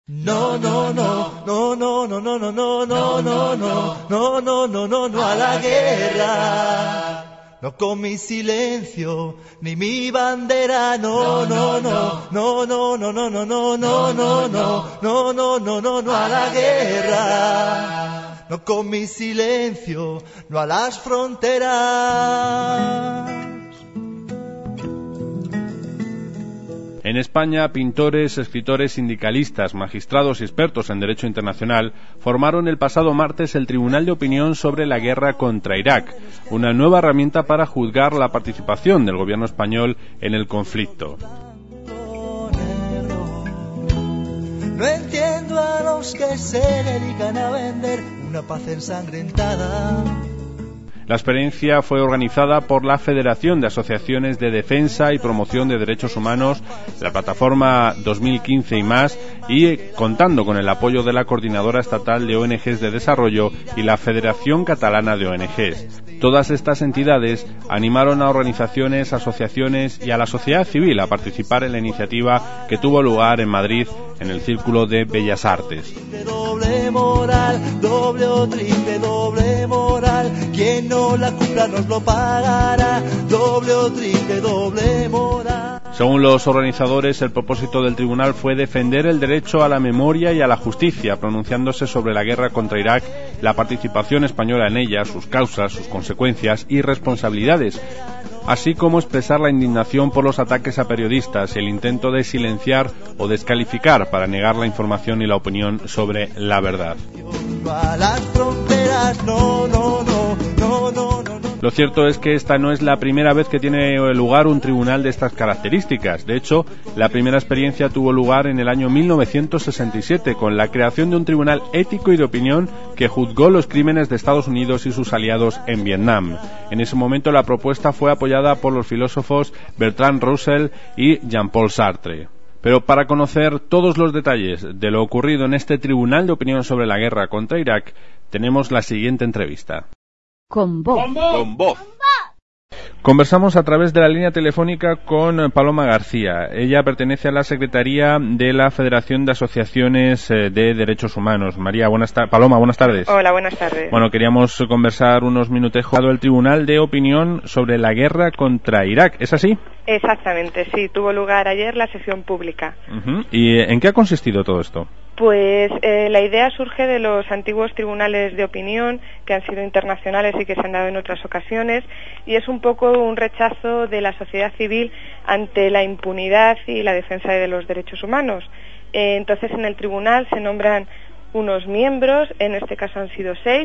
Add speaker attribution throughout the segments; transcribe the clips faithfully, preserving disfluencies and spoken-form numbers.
Speaker 1: No, no, no, no, no, no, no, no, no, no, no, no, no, no, no, no, no a la guerra. No con mi silencio, ni mi bandera, no, no, no, no, no, no, no, no, no, no, no, no, no, no, no, no, no a la guerra. No con mi silencio, no a las fronteras.
Speaker 2: En España, pintores, escritores, sindicalistas, magistrados y expertos en derecho internacional formaron el pasado martes el Tribunal de Opinión sobre la guerra contra Irak, una nueva herramienta para juzgar la participación del gobierno español en el conflicto.
Speaker 1: No entiendo a los que se dedican a vender una paz ensangrentada.
Speaker 2: La experiencia fue organizada por la Federación de Asociaciones de Defensa y Promoción de Derechos Humanos, la Plataforma dos mil quince y más, y contando con el apoyo de la Coordinadora Estatal de O N Ges de Desarrollo y la Federación Catalana de O N Ges. Todas estas entidades animaron a organizaciones, asociaciones y a la sociedad civil a participar en la iniciativa que tuvo lugar en Madrid en el Círculo de Bellas Artes.
Speaker 1: Doble moral, doble o triple, doble moral. Quien no la cumpla nos lo pagará. Doble o triple, doble moral.
Speaker 2: Según los organizadores, el propósito del tribunal fue defender el derecho a la memoria y a la justicia, pronunciándose sobre la guerra contra Irak, la participación española en ella, sus causas, sus consecuencias y responsabilidades, así como expresar la indignación por los ataques a periodistas y el intento de silenciar o descalificar para negar la información y la opinión sobre la verdad. Lo cierto es que esta no es la primera vez que tiene lugar un tribunal de estas características. De hecho, la primera experiencia tuvo lugar en el año mil novecientos sesenta y siete con la creación de un tribunal ético y de opinión que juzgó los crímenes de Estados Unidos y sus aliados en Vietnam. En ese momento la propuesta fue apoyada por los filósofos Bertrand Russell y Jean-Paul Sartre. Pero para conocer todos los detalles de lo ocurrido en este tribunal de opinión sobre la guerra contra Irak, tenemos la siguiente entrevista.
Speaker 3: Con voz.
Speaker 2: Con voz. Conversamos a través de la línea telefónica con Paloma García. Ella pertenece a la Secretaría de la Federación de Asociaciones de Derechos Humanos. María, buenas tardes. Paloma, buenas tardes.
Speaker 4: Hola, buenas tardes.
Speaker 2: Bueno, queríamos conversar unos minutejos del Tribunal de Opinión sobre la guerra contra Irak. ¿Es así?
Speaker 4: Exactamente, sí. Tuvo lugar ayer la sesión pública.
Speaker 2: Uh-huh. ¿Y en qué ha consistido todo esto?
Speaker 4: Pues eh, la idea surge de los antiguos tribunales de opinión que han sido internacionales y que se han dado en otras ocasiones, y es un poco un rechazo de la sociedad civil ante la impunidad y la defensa de los derechos humanos. Eh, entonces en el tribunal se nombran unos miembros, en este caso han sido seis,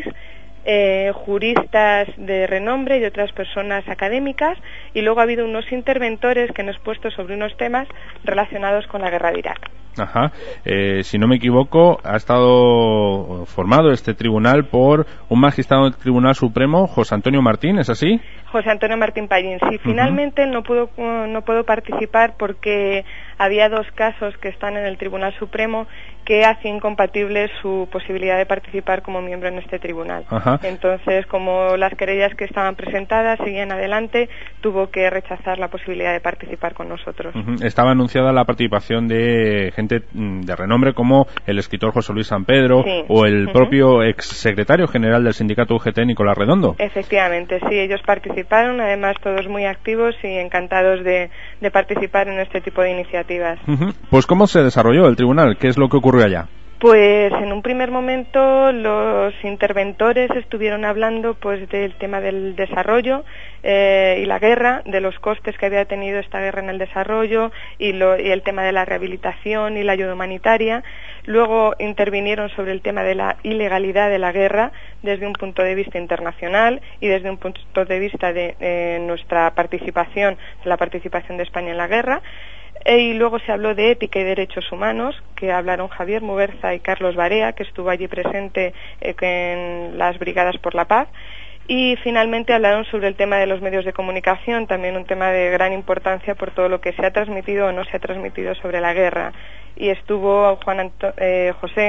Speaker 4: Eh, juristas de renombre y otras personas académicas, y luego ha habido unos interventores que han expuesto sobre unos temas relacionados con la guerra de Irak.
Speaker 2: Ajá. Eh, si no me equivoco, ha estado formado este tribunal por un magistrado del Tribunal Supremo, José Antonio Martín, ¿es así?
Speaker 4: José Antonio Martín Pallín. Sí, finalmente uh-huh. no pudo no puedo participar porque había dos casos que están en el Tribunal Supremo que hacen incompatible su posibilidad de participar como miembro en este tribunal.
Speaker 2: Ajá.
Speaker 4: Entonces, como las querellas que estaban presentadas seguían adelante, tuvo que rechazar la posibilidad de participar con nosotros.
Speaker 2: Uh-huh. Estaba anunciada la participación de gente de renombre como el escritor José Luis San Pedro, sí, o el uh-huh. propio exsecretario general del sindicato U G T, Nicolás Redondo.
Speaker 4: Efectivamente, sí, ellos participaron, además todos muy activos y encantados de, de participar en este tipo de iniciativas.
Speaker 2: Uh-huh. Pues ¿cómo se desarrolló el tribunal? ¿Qué es lo que ocurrió allá?
Speaker 4: Pues en un primer momento los interventores estuvieron hablando pues del tema del desarrollo eh, y la guerra, de los costes que había tenido esta guerra en el desarrollo y, lo, y el tema de la rehabilitación y la ayuda humanitaria. Luego intervinieron sobre el tema de la ilegalidad de la guerra desde un punto de vista internacional y desde un punto de vista de eh, nuestra participación, de la participación de España en la guerra. Y luego se habló de ética y derechos humanos, que hablaron Javier Muguerza y Carlos Barea, que estuvo allí presente eh, en las Brigadas por la Paz. Y finalmente hablaron sobre el tema de los medios de comunicación, también un tema de gran importancia por todo lo que se ha transmitido o no se ha transmitido sobre la guerra. Y estuvo Juan Anto- eh, José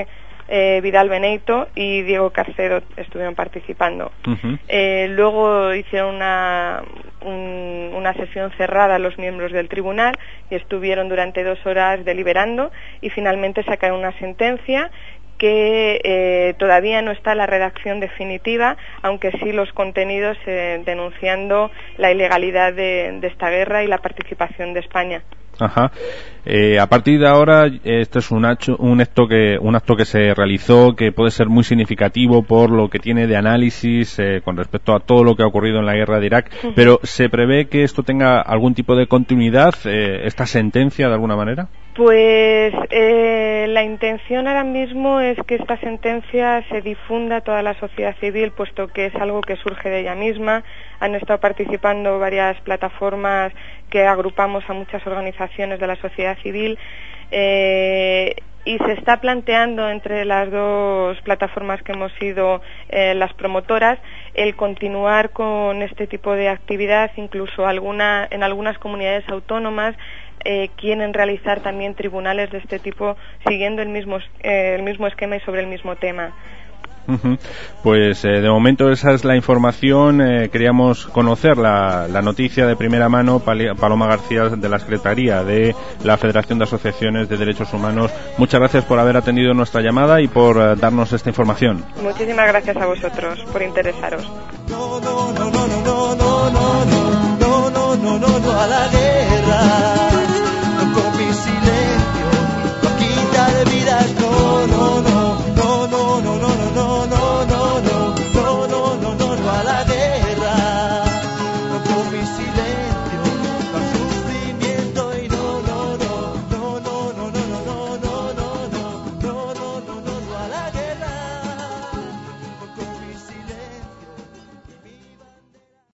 Speaker 4: eh, Vidal Beneito y Diego Carcedo estuvieron participando. Uh-huh. Eh, luego hicieron una, un, una sesión cerrada los miembros del tribunal y estuvieron durante dos horas deliberando y finalmente sacaron una sentencia que eh, todavía no está la redacción definitiva, aunque sí los contenidos eh, denunciando la ilegalidad de, de esta guerra y la participación de España.
Speaker 2: Ajá. Eh, a partir de ahora, este es un acto, un acto que un acto que se realizó que puede ser muy significativo por lo que tiene de análisis eh, con respecto a todo lo que ha ocurrido en la guerra de Irak. Uh-huh. Pero ¿se prevé que esto tenga algún tipo de continuidad, eh, esta sentencia de alguna manera?
Speaker 4: Pues eh, la intención ahora mismo es que esta sentencia se difunda a toda la sociedad civil, puesto que es algo que surge de ella misma. Han estado participando varias plataformas que agrupamos a muchas organizaciones de la sociedad civil eh, y se está planteando entre las dos plataformas que hemos sido eh, las promotoras el continuar con este tipo de actividad, incluso alguna, en algunas comunidades autónomas Eh, quieren realizar también tribunales de este tipo siguiendo el mismo eh, el mismo esquema y sobre el mismo tema.
Speaker 2: Uh-huh. Pues eh, de momento esa es la información. Eh, queríamos conocer la, la noticia de primera mano. Paloma García, de la Secretaría de la Federación de Asociaciones de Derechos Humanos. Muchas gracias por haber atendido nuestra llamada y por eh, darnos esta información.
Speaker 4: Muchísimas gracias a vosotros por interesaros.
Speaker 1: No, no, no, no, no, no, no, no, no, no, no, no, no a la guerra. No con mi silencio, no quita de vidas. No, no, no, no, no, no, no, no, no, no, no, no, no, no, no, no, no a la guerra. No con mi silencio.